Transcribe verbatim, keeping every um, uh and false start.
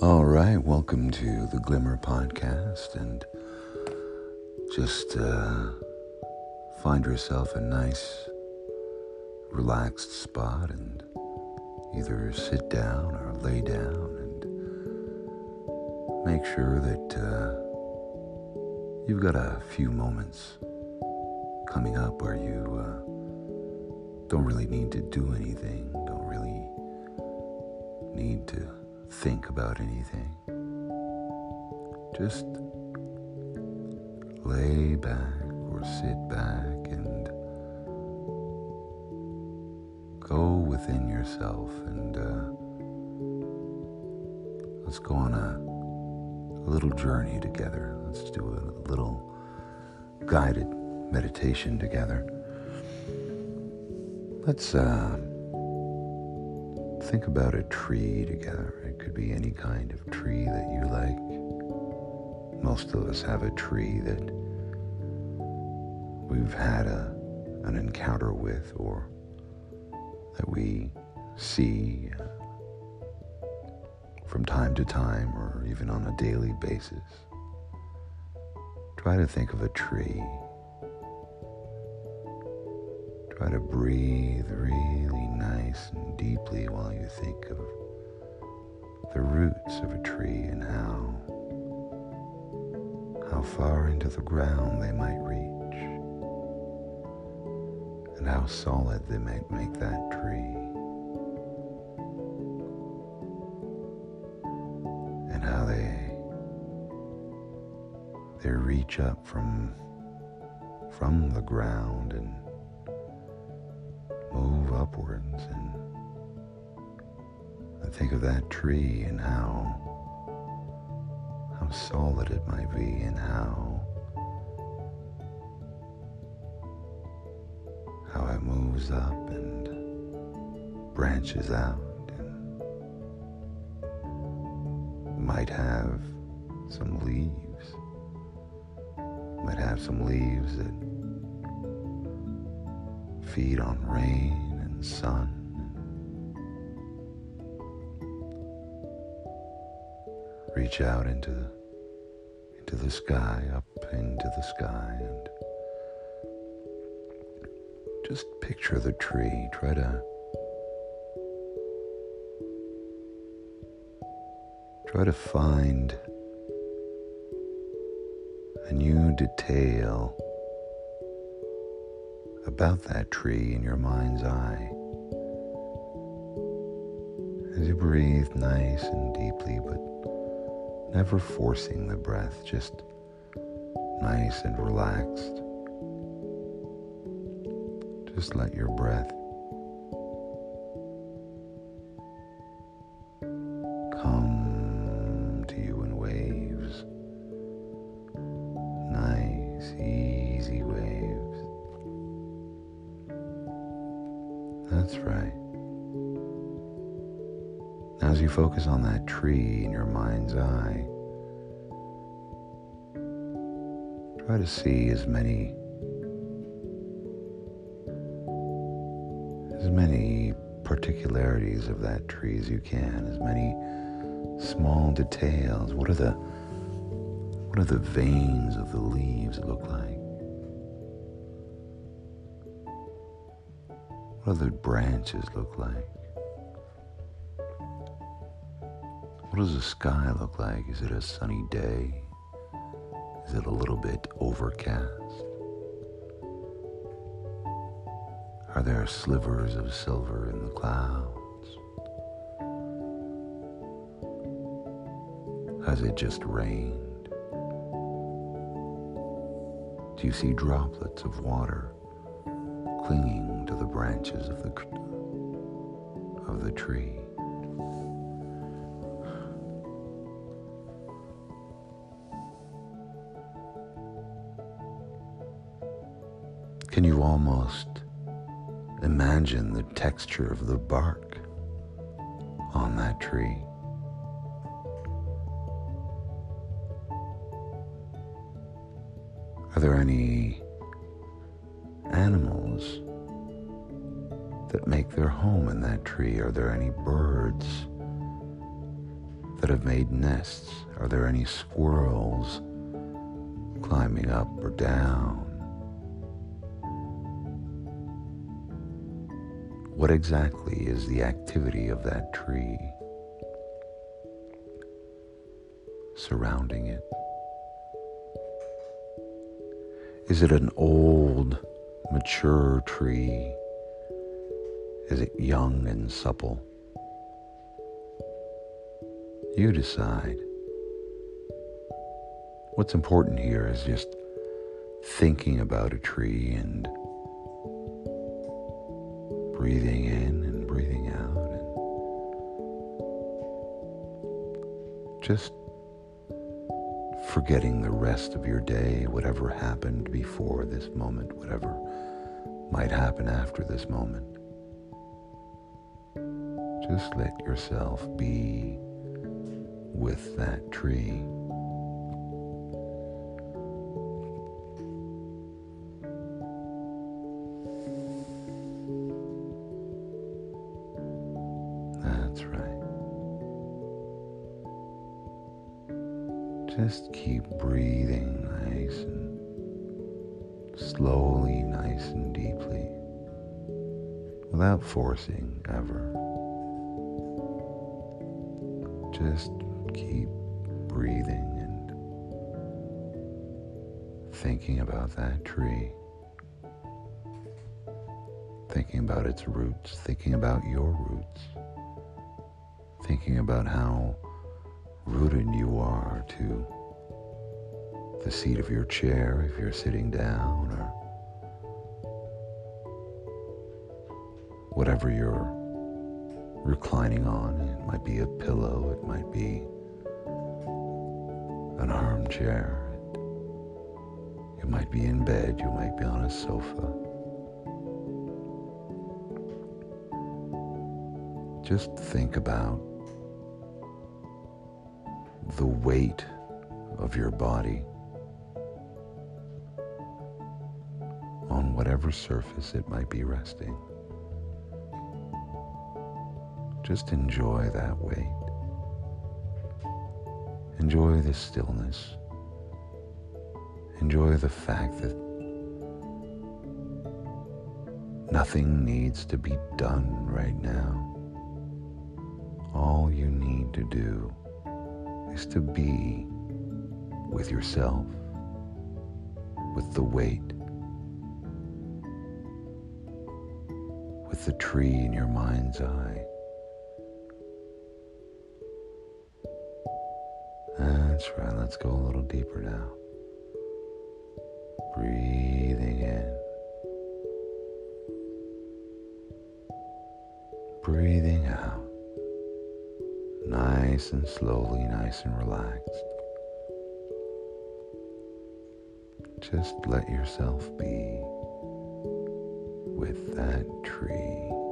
All right, welcome to the Glimmer Podcast, and just uh, find yourself a nice, relaxed spot and either sit down or lay down and make sure that uh, you've got a few moments coming up where you uh, don't really need to do anything, don't really need to think about anything. Just lay back or sit back and go within yourself and uh, let's go on a, a little journey together. Let's do a little guided meditation together. Let's uh, think about a tree together. It could be any kind of tree that you like. Most of us have a tree that we've had a, an encounter with or that we see from time to time or even on a daily basis. Try to think of a tree. Try to breathe really nice and deeply while you think of the roots of a tree and how how far into the ground they might reach and how solid they might make that tree and how they they reach up from from the ground and move upwards and, and think of that tree and how how solid it might be and how how it moves up and branches out and might have some leaves might have some leaves that feed on rain and sun. Reach out into the, into the sky, up into the sky, and just picture the tree. Try to try to find a new detail about that tree in your mind's eye. As you breathe nice and deeply, but never forcing the breath, just nice and relaxed. Just let your breath come to you in waves. Nice, easy waves. That's right. Now as you focus on that tree in your mind's eye, try to see as many as many particularities of that tree as you can, as many small details. What are the what are the veins of the leaves look like? What do the branches look like? What does the sky look like? Is it a sunny day? Is it a little bit overcast? Are there slivers of silver in the clouds? Has it just rained? Do you see droplets of water clinging to the branches of the of the tree? Can you almost imagine the texture of the bark on that tree? Are there any animals that make their home in that tree? Are there any birds that have made nests? Are there any squirrels climbing up or down? What exactly is the activity of that tree surrounding it? Is it an old, mature tree? Is it young and supple? You decide. What's important here is just thinking about a tree and breathing in and breathing out, and just forgetting the rest of your day, whatever happened before this moment, whatever might happen after this moment. Just let yourself be with that tree. That's right. Just keep breathing nice and slowly, nice and deeply, without forcing ever. Just keep breathing and thinking about that tree, thinking about its roots, thinking about your roots, thinking about how rooted you are to the seat of your chair if you're sitting down, or whatever you're reclining on. It might be a pillow, it might be an armchair, you might be in bed, you might be on a sofa. Just think about the weight of your body on whatever surface it might be resting. Just enjoy that weight. Enjoy the stillness. Enjoy the fact that nothing needs to be done right now. All you need to do is to be with yourself, with the weight, with the tree in your mind's eye. That's right, let's go a little deeper now. Breathing in. Breathing out. Nice and slowly, nice and relaxed. Just let yourself be with that tree.